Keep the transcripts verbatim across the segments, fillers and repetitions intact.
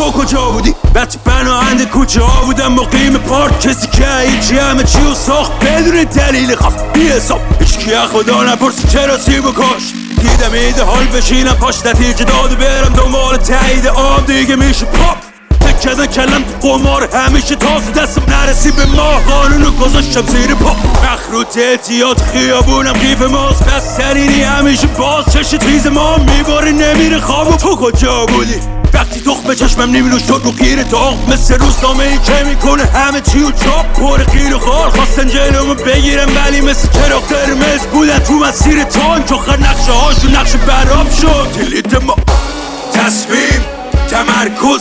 تو کجا بودی وقتی پناهنده کوچه ها بودم مقیم پارک کسی که هیچی همه چی و ساخت بدون دلیل خاص بی حساب هیچکی از خدا نپرسی چرا سیب و کاش دیدم ایده حال بشینم پاش نتیجه داده برم دنبال تایید آب دیگه میشه پاپ فکر کلم تو قمار همیشه تازه دستم نرسی به ما قانونو گذاشتم زیر پا مخروط اعتیاد خیابونم قیف ماست بسترینی همیشه باز چش تیز ما میباره نمیره خواب و تو کجا بودی وقتی تخم چشمم نمیلوش شد رو خیر داغ مثل روزنامه ای که میکنه همه چی و چاپ پر خیر و خار خواستن جلومو بگیرم ولی مثل چراغ قرمز بودن تو مسیر تانک آخر نقشه هاشون نقش براب شد دلیت ما تصمیم تمرکز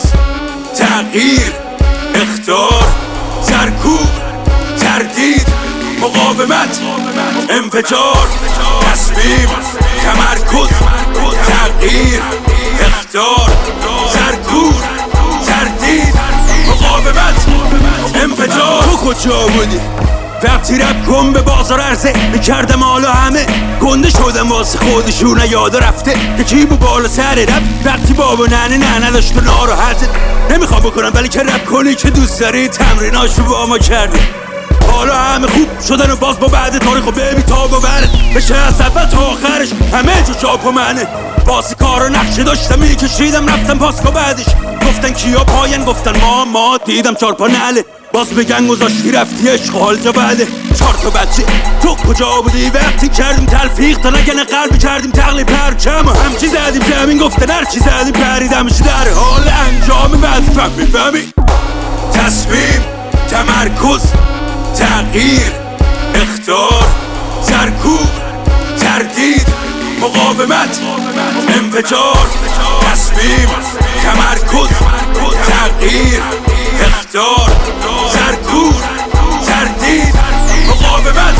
تغییر اخطار سرکوب تردید مقاومت انفجار تصمیم تمرکز تغییر اخطار سرکوب تردید مقاومت انفجار تو کجا بودی وقتی رب کن به بازار عرضه میکردم حالا همه گنده شدم واسه خودشون یادا رفته یکی بو بالا سر رب وقتی بابا ننه نه نداشت و ناراحته نمیخوام بکنم ولی که رب کنی که دوست داری تمریناشو با ما کردی حالا همه خوب شدن و باز با بعد تاریخ و ببی تا باورت بشه از اول تا آخرش همه جو چاپ و منه بازی کار و نقشه داشتم میکشیدم رفتم پاسکا بعدش گفتن کیا پاین گفتن ما ما دیدم چار پا نله باز بگن گذاشتی رفتی عشق حال جا بعده چار تا بچه تو کجا بودی وقتی کردیم تلفیق تا نگن قلبی کردیم تقلیب پرچم و همچی زدیم زمین گفتن هرچی زدیم پریدمش در حال انجام وظیفم میفهمی تصمیم تمرکز تغییر اخطار سرکوب تردید مقاومت انفجار تصمیم تمرکز تغییر اخطار سرکوب تردید مقاومت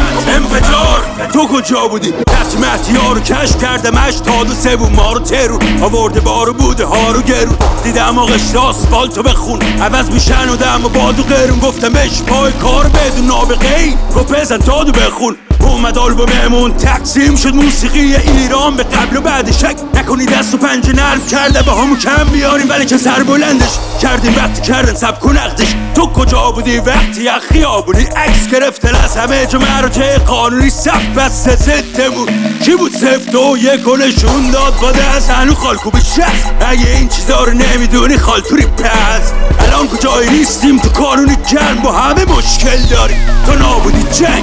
انفجار تو کجا بودی وقتی مهدی ها رو کشف کردم اش تا دو سه بود ما رو ترون آورده بارو بوده ها رو گرون دیدم آقش آسفالتو بخون عوض میشن و دم و بادو قرون گفتم بهش پای کار بدون نابغه ای گفت بزن دادو بخون اومد آلبوممون تقسیم شد موسیقی ایران به قبل و بعد شک نکنی دست و پنجه نرم کرده با همو کم بیاریم ولی که سر بلندش کردیم وقتی کردن سب کن نقدش تو کجا بودی وقتی از خیابونی عکس گرفتن از همه جا مراتع قانونی صف بسته ضدمون کی بود صفت و یک و نشون داد با دست هنو خالکو به شست اگه این چیزا رو نمیدونی خالتوری پست الان کجایی نیستیم تو قانونی گرم با همه مشکل داریم تو نابودی جنگ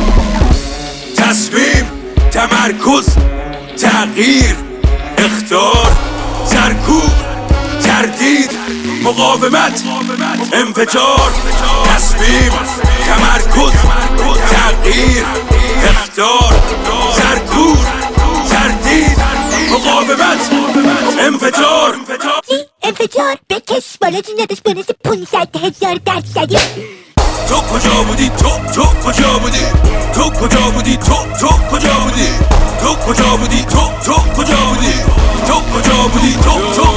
تصمیم تمرکز تغییر اخطار سرکوب تردید مقاومت انفجار تصمیم تمرکز تغییر اخطار سرکوب تردید مقاومت انفجار انفجار بکش بالا جونتش بنویسه پونصد هزار درصدی تو کجا بودی تو تو کجا بودی تو کجا بودی تو تو کجا بودی تو کجا بودی تو تو کجا بودی تو کجا بودی تو تو